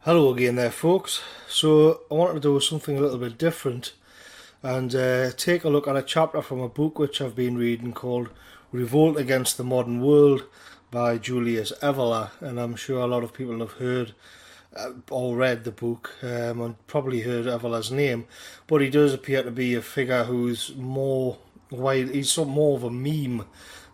Hello again there, folks. So I wanted to do something a little bit different and take a look at a chapter from a book which I've been reading called Revolt Against the Modern World by Julius Evola. And I'm sure a lot of people have heard or read the book and probably heard Evola's name, but he does appear to be a figure who's more wide. He's more of a meme.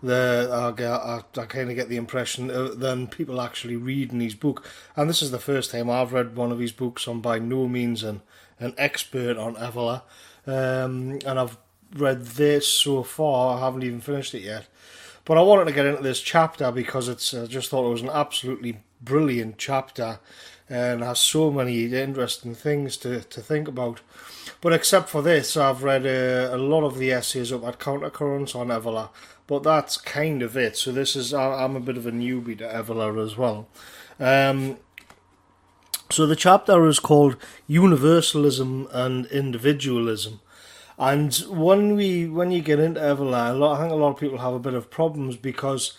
I kind of get the impression than people actually reading his book. And this is the first time I've read one of his books. I'm by no means an expert on Evola, and I've read this so far. I haven't even finished it yet. But I wanted to get into this chapter because I just thought it was an absolutely brilliant chapter and has so many interesting things to think about. But except for this, I've read a lot of the essays up at Countercurrents on Evola, but that's kind of it. So I'm a bit of a newbie to Evola as well. So the chapter is called Universalism and Individualism. And when you get into Evola, I think a lot of people have a bit of problems because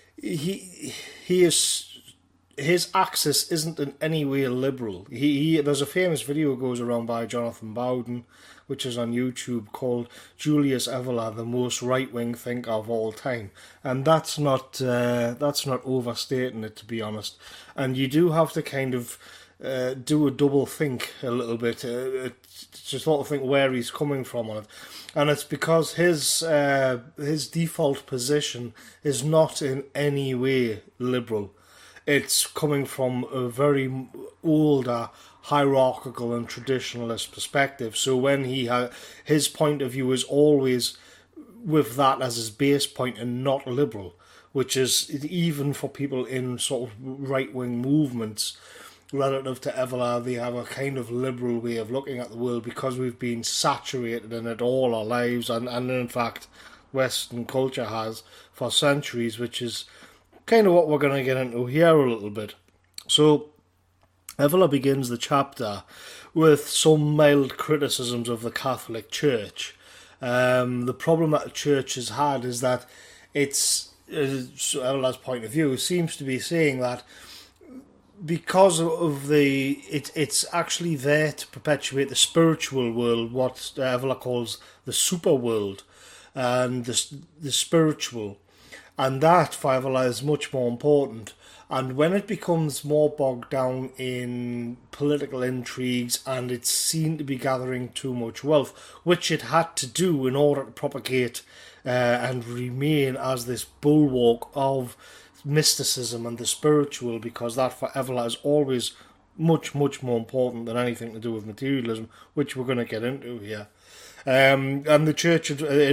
his axis isn't in any way liberal. There's a famous video goes around by Jonathan Bowden, which is on YouTube, called Julius Evola, the most right-wing thinker of all time, and that's not overstating it, to be honest. And you do have to kind of do a double think a little bit to sort of think where he's coming from on it, and it's because his default position is not in any way liberal. It's coming from a very older hierarchical and traditionalist perspective. So when his point of view is always with that as his base point and not liberal, which is even for people in sort of right-wing movements relative to Evola, they have a kind of liberal way of looking at the world because we've been saturated in it all our lives, and in fact Western culture has for centuries, which is kind of what we're going to get into here a little bit. So Evola begins the chapter with some mild criticisms of the Catholic Church. The problem that the Church has had is that Evola's point of view seems to be saying that because of it's actually there to perpetuate the spiritual world, what Evola calls the super world, and the spiritual. And that, for Evola, is much more important. And when it becomes more bogged down in political intrigues and it's seen to be gathering too much wealth, which it had to do in order to propagate and remain as this bulwark of mysticism and the spiritual, because that for Evola is always much, much more important than anything to do with materialism, which we're going to get into here. And the church,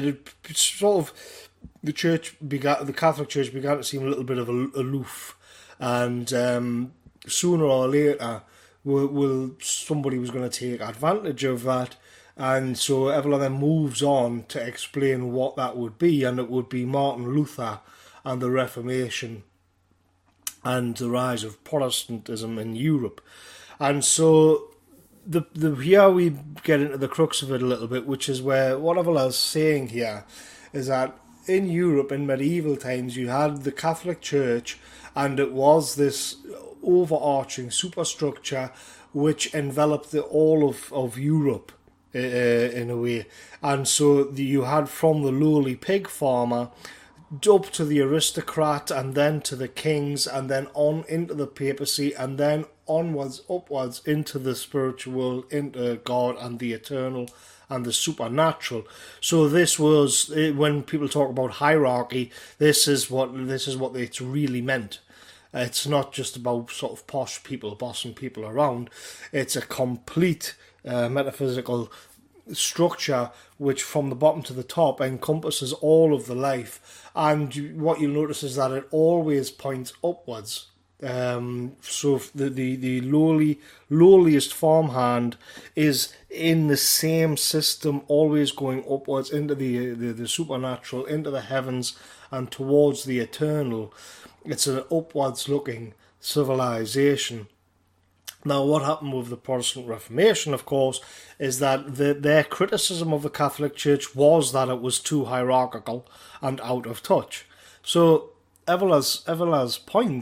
the Catholic Church began to seem a little bit of aloof, and sooner or later, somebody was going to take advantage of that, and so Evola then moves on to explain what that would be, and it would be Martin Luther and the Reformation and the rise of Protestantism in Europe, and so here we get into the crux of it a little bit, which is where what Evola is saying here is that in Europe in medieval times you had the Catholic Church, and it was this overarching superstructure which enveloped all of Europe in a way. And so you had from the lowly pig farmer up to the aristocrat, and then to the kings, and then on into the papacy, and then upwards into the spiritual world, into God and the eternal and the supernatural. So this was, when people talk about hierarchy, this is what it's really meant. It's not just about sort of posh people bossing people around. It's a complete metaphysical structure which from the bottom to the top encompasses all of the life, and what you'll notice is that it always points upwards. So the lowliest farmhand is in the same system, always going upwards into the supernatural, into the heavens and towards the eternal. It's an upwards looking civilization. Now, what happened with the Protestant Reformation, of course, is that their criticism of the Catholic Church was that it was too hierarchical and out of touch. So Evola's point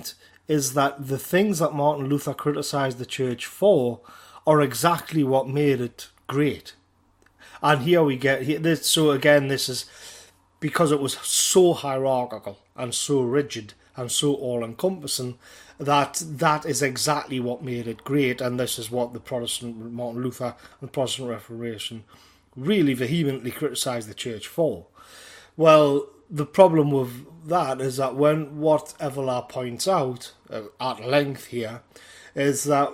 is that the things that Martin Luther criticised the church for are exactly what made it great. And here we get this. So again, this is because it was so hierarchical and so rigid and so all-encompassing that is exactly what made it great. And this is what the Protestant Martin Luther and the Protestant Reformation really vehemently criticised the church for. Well, the problem with that is that what Evola points out at length here is that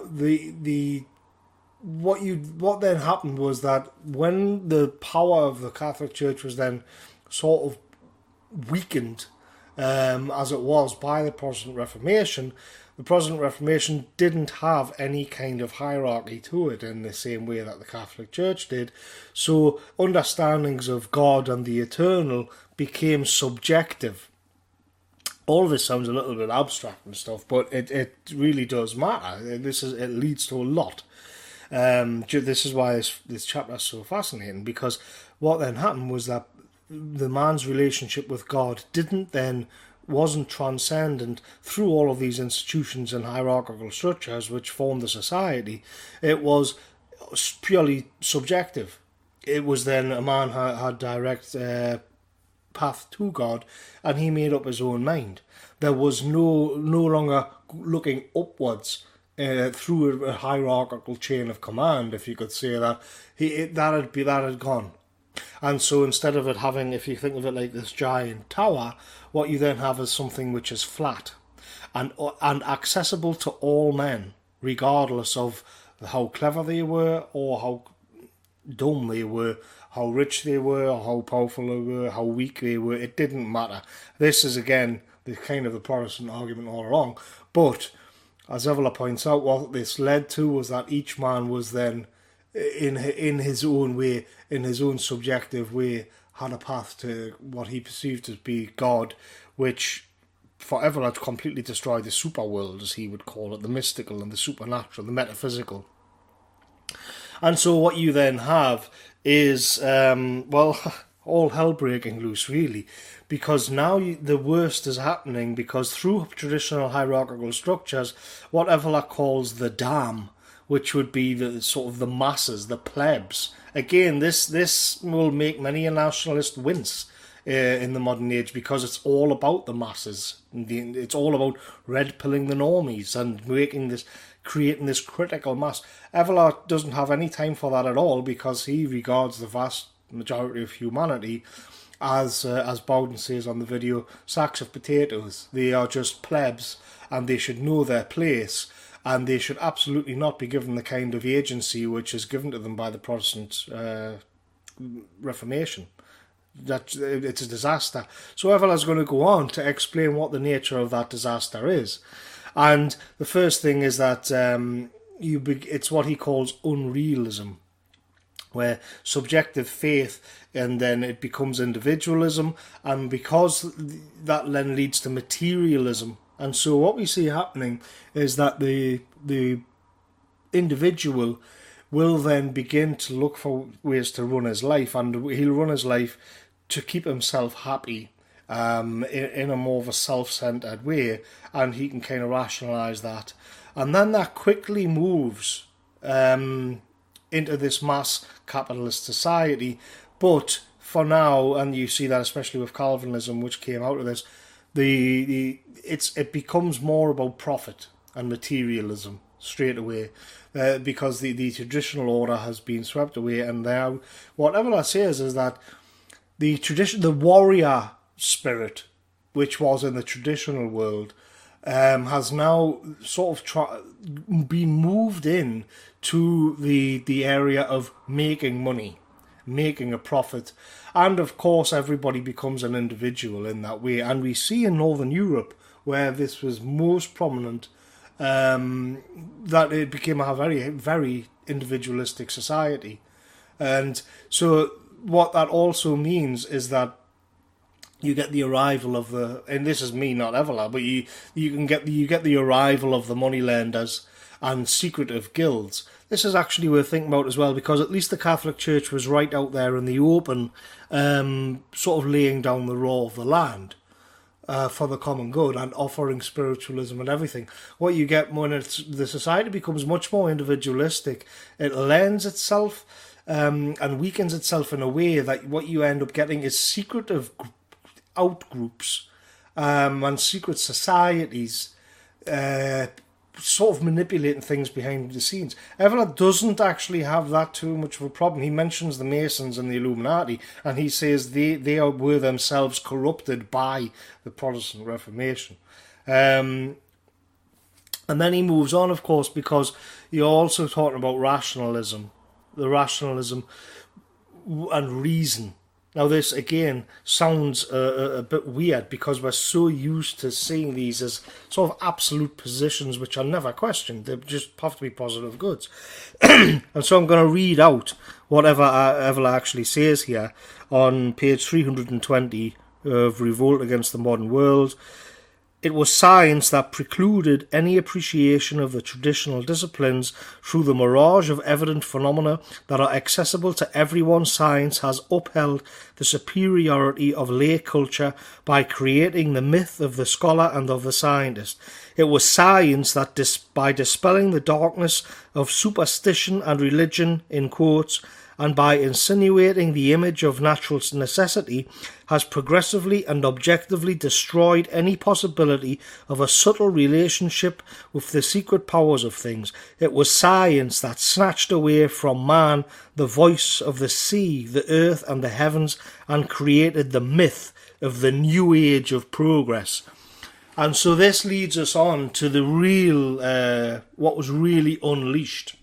what then happened was that when the power of the Catholic Church was then sort of weakened, as it was by the Protestant Reformation, the Protestant Reformation didn't have any kind of hierarchy to it in the same way that the Catholic Church did. So understandings of God and the eternal became subjective. All of this sounds a little bit abstract and stuff, but it really does matter. It leads to a lot. This is why this chapter is so fascinating, because what then happened was that the man's relationship with God wasn't transcendent through all of these institutions and hierarchical structures which formed the society. It was purely subjective. It was then a man had direct path to God, and he made up his own mind. There was no longer looking upwards through a hierarchical chain of command, if you could say that. That had gone. And so instead of it having, if you think of it like this giant tower, what you then have is something which is flat and accessible to all men, regardless of how clever they were or how dumb they were, how rich they were, or how powerful they were, how weak they were. It didn't matter. This is, again, the kind of the Protestant argument all along. But, as Evola points out, what this led to was that each man was then, in his own way, in his own subjective way, had a path to what he perceived to be God, which forever had completely destroyed the super world, as he would call it, the mystical and the supernatural, the metaphysical. And so what you then have is, all hell breaking loose, really, because now the worst is happening, because through traditional hierarchical structures, what Evola calls the dam, which would be the sort of the masses, the plebs. Again, this will make many a nationalist wince in the modern age, because it's all about the masses. It's all about red-pilling the normies and creating this critical mass. Evola doesn't have any time for that at all, because he regards the vast majority of humanity as Bowden says on the video, sacks of potatoes. They are just plebs, and they should know their place. And they should absolutely not be given the kind of agency which is given to them by the Protestant Reformation. That it's a disaster. So Evola's going to go on to explain what the nature of that disaster is. And the first thing is that it's what he calls unrealism, where subjective faith, and then it becomes individualism, and because that then leads to materialism. And so what we see happening is that the individual will then begin to look for ways to run his life, and he'll run his life to keep himself happy in a more of a self-centered way, and he can kind of rationalise that. And then that quickly moves into this mass capitalist society. But for now, and you see that especially with Calvinism, which came out of this, it becomes more about profit and materialism straight away, because the traditional order has been swept away, and now what Evola says is that the warrior spirit, which was in the traditional world, has now sort of been moved in to the area of making money, making a profit. And of course everybody becomes an individual in that way, and we see in Northern Europe, where this was most prominent, that it became a very, very individualistic society. And so what that also means is that you get the arrival of and this is me, not Evola, but you get the arrival of the moneylenders and secretive guilds. This is actually worth thinking about as well, because at least the Catholic Church was right out there in the open, sort of laying down the law of the land. for the common good and offering spiritualism and everything. What you get when the society becomes much more individualistic, it lends itself and weakens itself in a way that what you end up getting is secretive outgroups and secret societies sort of manipulating things behind the scenes. Evelard doesn't actually have that too much of a problem. He mentions the Masons and the Illuminati, and he says they were themselves corrupted by the Protestant Reformation. And then he moves on, of course, because you're also talking about rationalism, the rationalism and reason. Now, this, again, sounds a bit weird because we're so used to seeing these as sort of absolute positions which are never questioned. They just have to be positive goods. And so I'm going to read out whatever Evelard actually says here on page 320 of Revolt Against the Modern World. It was science that precluded any appreciation of the traditional disciplines through the mirage of evident phenomena that are accessible to everyone. Science has upheld the superiority of lay culture by creating the myth of the scholar and of the scientist. It was science that, by dispelling the darkness of superstition and religion, in quotes, and by insinuating the image of natural necessity, has progressively and objectively destroyed any possibility of a subtle relationship with the secret powers of things. It was science that snatched away from man the voice of the sea, the earth, and the heavens, and created the myth of the new age of progress. And so this leads us on to the real, what was really unleashed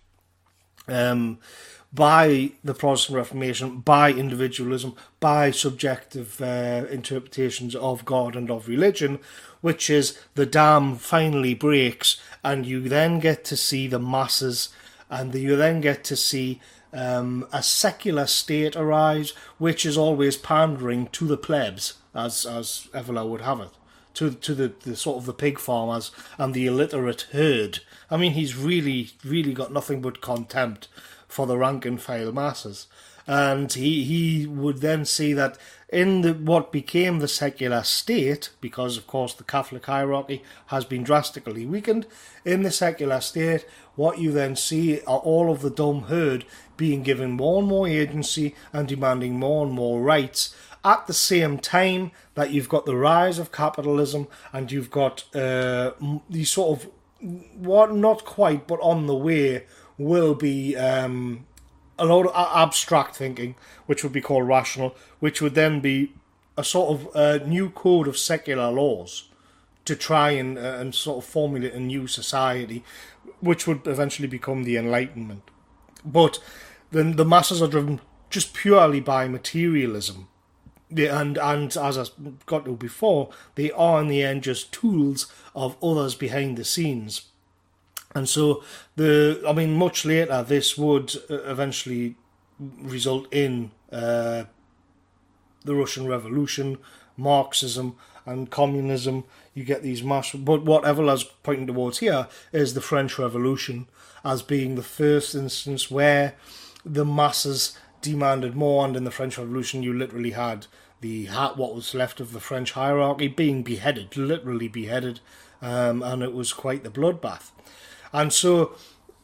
by the Protestant Reformation, by individualism, by subjective interpretations of God and of religion, which is the dam finally breaks, and you then get to see the masses, and you then get to see a secular state arise, which is always pandering to the plebs, as Evelard would have it, to the sort of the pig farmers and the illiterate herd. I mean, he's really got nothing but contempt for the rank and file masses. And he would then see that in what became the secular state, because of course the Catholic hierarchy has been drastically weakened, in the secular state, what you then see are all of the dumb herd being given more and more agency and demanding more and more rights, at the same time that you've got the rise of capitalism and you've got these sort of, what, not quite, but on the way, will be a lot of abstract thinking, which would be called rational, which would then be a sort of new code of secular laws to try and sort of formulate a new society, which would eventually become the Enlightenment. But then the masses are driven just purely by materialism. And as I got to before, they are in the end just tools of others behind the scenes. And so, much later, this would eventually result in the Russian Revolution, Marxism, and communism. You get these mass. But what Evelard's pointing towards here is the French Revolution as being the first instance where the masses demanded more, and in the French Revolution, you literally had what was left of the French hierarchy being beheaded, literally beheaded, and it was quite the bloodbath. And so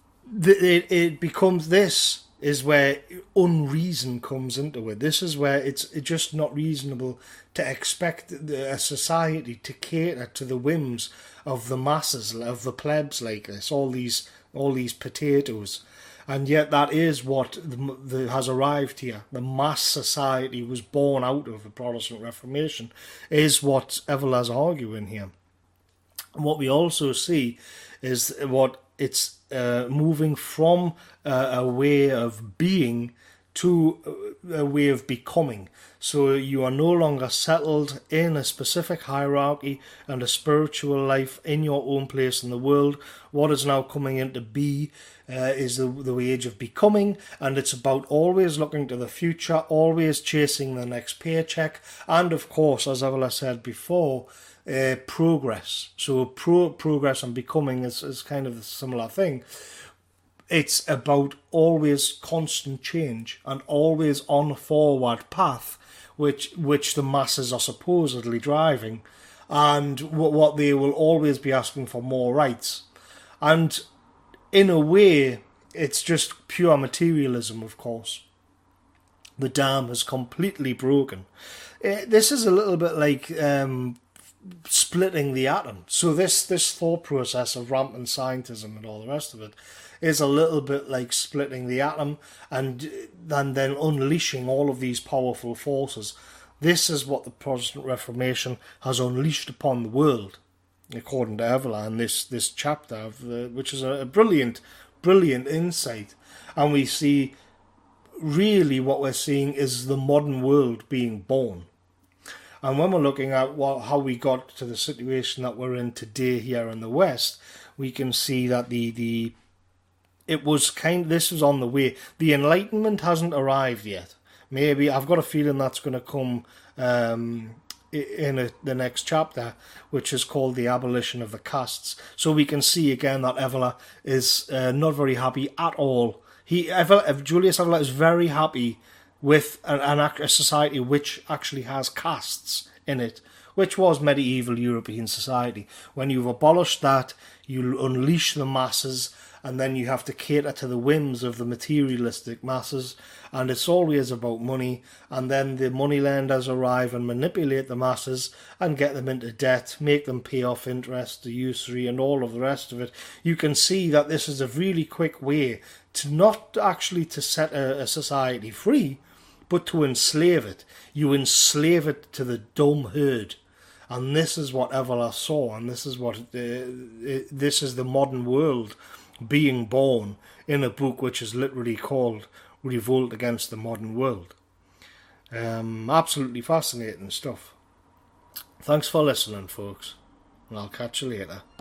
it becomes, this is where unreason comes into it. This is where it's just not reasonable to expect a society to cater to the whims of the masses, of the plebs like this, all these potatoes. And yet that is what has arrived here. The mass society was born out of the Protestant Reformation, is what Evelard's arguing here. And what we also see is what it's moving from a way of being to a way of becoming. So you are no longer settled in a specific hierarchy and a spiritual life in your own place in the world. What is now coming into be is the age of becoming, and it's about always looking to the future, always chasing the next paycheck, and of course, as Evelard said before, progress. So progress and becoming is kind of a similar thing. It's about always constant change and always on a forward path, which the masses are supposedly driving. and what they will always be asking for more rights. And in a way, it's just pure materialism, of course. The dam has completely broken. This is a little bit like splitting the atom. So this thought process of rampant scientism and all the rest of it is a little bit like splitting the atom and then unleashing all of these powerful forces. This is what the Protestant Reformation has unleashed upon the world, according to Evola in this chapter, which is a brilliant insight. And we see, really what we're seeing is the modern world being born. And when we're looking at how we got to the situation that we're in today here in the West, we can see that this was on the way. The Enlightenment hasn't arrived yet. Maybe I've got a feeling that's going to come in the next chapter, which is called the abolition of the castes. So we can see again that Evola is not very happy at all. Julius Evola is very happy with a society which actually has castes in it, which was medieval European society. When you've abolished that, you unleash the masses, and then you have to cater to the whims of the materialistic masses, and it's always about money, and then the moneylenders arrive and manipulate the masses and get them into debt, make them pay off interest, the usury, and all of the rest of it. You can see that this is a really quick way to not actually to set a society free, but to enslave it. You enslave it to the dumb herd. And this is what Evola saw, and this is this is the modern world being born in a book which is literally called Revolt Against the Modern World. Absolutely fascinating stuff. Thanks for listening, folks, and I'll catch you later.